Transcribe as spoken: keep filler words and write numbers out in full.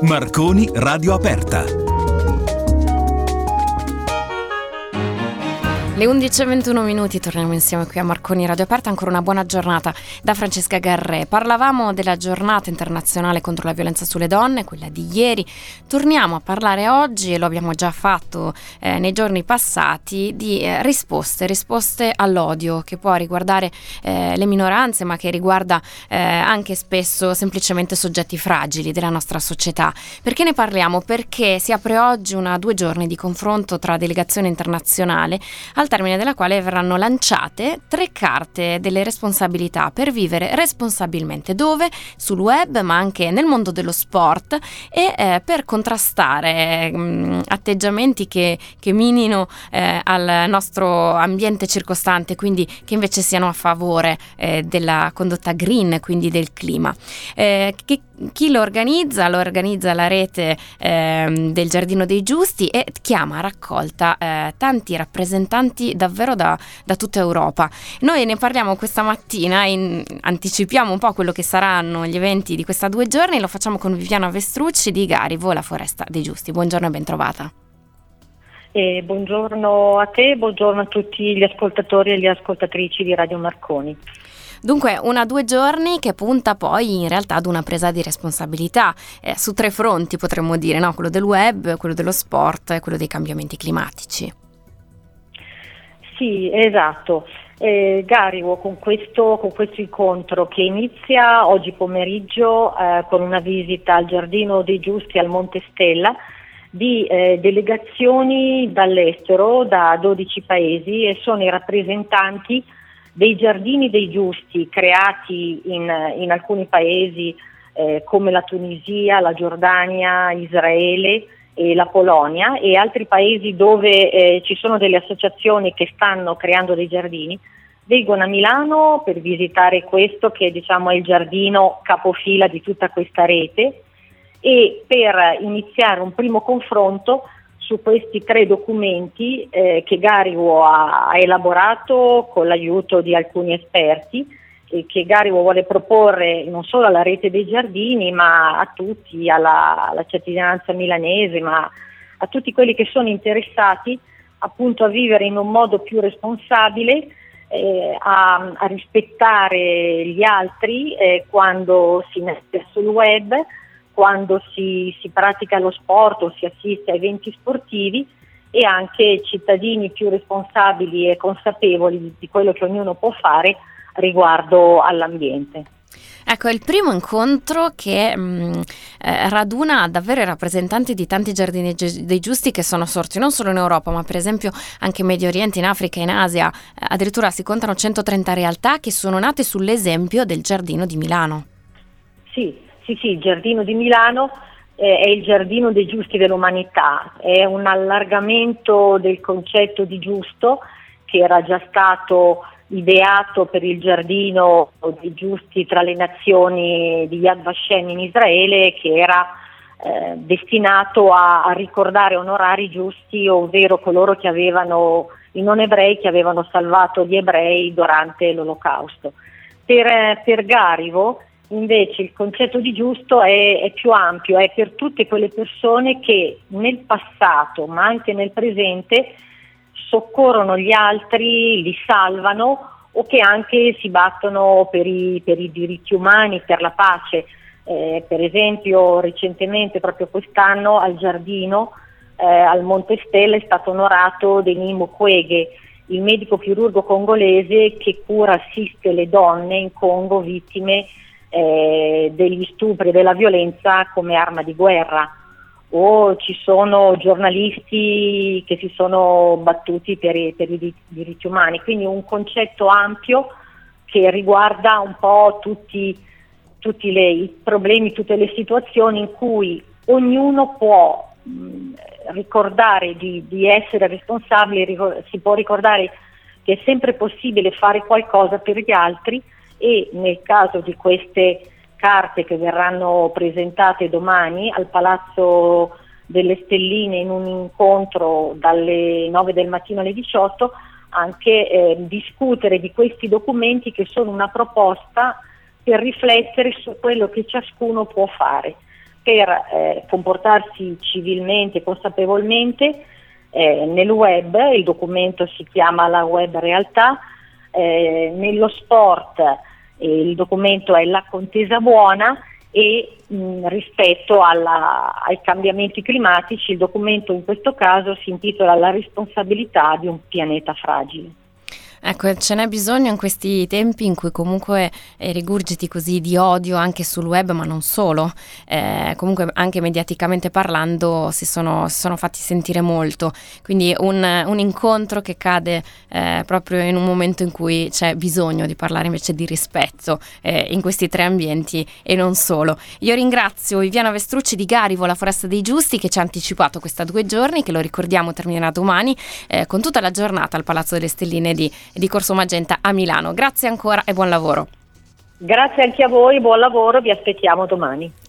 Marconi Radio Aperta. Le undici e ventuno minuti, torniamo insieme qui a Marconi Radio Aperta. Ancora una buona giornata da Francesca Garré. Parlavamo della giornata internazionale contro la violenza sulle donne, quella di ieri. Torniamo a parlare oggi, e lo abbiamo già fatto eh, nei giorni passati, di eh, risposte, risposte all'odio, che può riguardare eh, le minoranze, ma che riguarda eh, anche spesso semplicemente soggetti fragili della nostra società. Perché ne parliamo? Perché si apre oggi una due giorni di confronto tra delegazione internazionale, al termine della quale verranno lanciate tre carte delle responsabilità per vivere responsabilmente, dove? Sul web, ma anche nel mondo dello sport, e eh, per contrastare mh, atteggiamenti che, che minino eh, al nostro ambiente circostante, quindi che invece siano a favore eh, della condotta green, quindi del clima. Eh, che, chi lo organizza? Lo organizza la rete eh, del Giardino dei Giusti, e chiama a raccolta eh, tanti rappresentanti davvero da, da tutta Europa. Noi ne parliamo questa mattina, in, anticipiamo un po' quello che saranno gli eventi di questa due giorni. Lo facciamo con Viviana Vestrucci di Garivo, la Foresta dei Giusti. Buongiorno e ben trovata. Eh, buongiorno a te, buongiorno a tutti gli ascoltatori e le ascoltatrici di Radio Marconi. Dunque, una due giorni che punta poi in realtà ad una presa di responsabilità eh, su tre fronti, potremmo dire, no? Quello del web, quello dello sport e quello dei cambiamenti climatici. Sì, esatto. Eh, Garivo, con questo, con questo incontro che inizia oggi pomeriggio eh, con una visita al Giardino dei Giusti al Monte Stella di eh, delegazioni dall'estero, da dodici paesi, e sono i rappresentanti dei Giardini dei Giusti creati in, in alcuni paesi eh, come la Tunisia, la Giordania, Israele e la Polonia, e altri paesi dove eh, ci sono delle associazioni che stanno creando dei giardini. Vengono a Milano per visitare questo che, diciamo, è il giardino capofila di tutta questa rete, e per iniziare un primo confronto su questi tre documenti eh, che Garivo ha, ha elaborato con l'aiuto di alcuni esperti, e che Garivo vuole proporre non solo alla rete dei giardini, ma a tutti, alla, alla cittadinanza milanese, ma a tutti quelli che sono interessati appunto a vivere in un modo più responsabile, eh, a, a rispettare gli altri eh, quando si mette sul web, quando si, si pratica lo sport o si assiste a eventi sportivi, e anche cittadini più responsabili e consapevoli di quello che ognuno può fare riguardo all'ambiente. Ecco, è il primo incontro che mh, eh, raduna davvero i rappresentanti di tanti giardini dei giusti che sono sorti non solo in Europa, ma per esempio anche in Medio Oriente, in Africa, in Asia. Eh, addirittura si contano centotrenta realtà che sono nate sull'esempio del Giardino di Milano. Sì, sì, sì, il Giardino di Milano eh, è il Giardino dei Giusti dell'umanità, è un allargamento del concetto di giusto che era già stato ideato per il Giardino dei Giusti tra le nazioni di Yad Vashem in Israele, che era eh, destinato a, a ricordare e onorare i giusti, ovvero coloro che avevano, i non ebrei che avevano salvato gli ebrei durante l'Olocausto. Per, per Garivo invece il concetto di giusto è, è più ampio, è per tutte quelle persone che nel passato, ma anche nel presente, soccorrono gli altri, li salvano, o che anche si battono per i, per i diritti umani, per la pace. Eh, per esempio recentemente, proprio quest'anno, al Giardino, eh, al Monte Stella, è stato onorato Denis Mukwege, il medico chirurgo congolese che cura, assiste le donne in Congo vittime eh, degli stupri e della violenza come arma di guerra. O ci sono giornalisti che si sono battuti per i, per i diritti umani, quindi un concetto ampio che riguarda un po' tutti, tutti le, i problemi, tutte le situazioni in cui ognuno può mh, ricordare di, di essere responsabile, ricor- si può ricordare che è sempre possibile fare qualcosa per gli altri, e nel caso di queste carte che verranno presentate domani al Palazzo delle Stelline in un incontro dalle nove del mattino alle diciotto, anche eh, discutere di questi documenti che sono una proposta per riflettere su quello che ciascuno può fare, per eh, comportarsi civilmente, consapevolmente eh, nel web. Il documento si chiama La Web Realtà. Eh, nello sport eh, il documento è La Contesa Buona, e mh, rispetto alla, ai cambiamenti climatici il documento in questo caso si intitola La responsabilità di un pianeta fragile. Ecco, ce n'è bisogno in questi tempi in cui comunque eh, rigurgiti così di odio anche sul web, ma non solo, eh, comunque anche mediaticamente parlando si sono, si sono fatti sentire molto, quindi un, un incontro che cade eh, proprio in un momento in cui c'è bisogno di parlare invece di rispetto eh, in questi tre ambienti e non solo. Io ringrazio Viviana Vestrucci di Garivo, la Foresta dei Giusti, che ci ha anticipato questa due giorni, che lo ricordiamo terminerà domani eh, con tutta la giornata al Palazzo delle Stelline di di Corso Magenta a Milano. Grazie ancora e buon lavoro. Grazie anche a voi, buon lavoro, vi aspettiamo domani.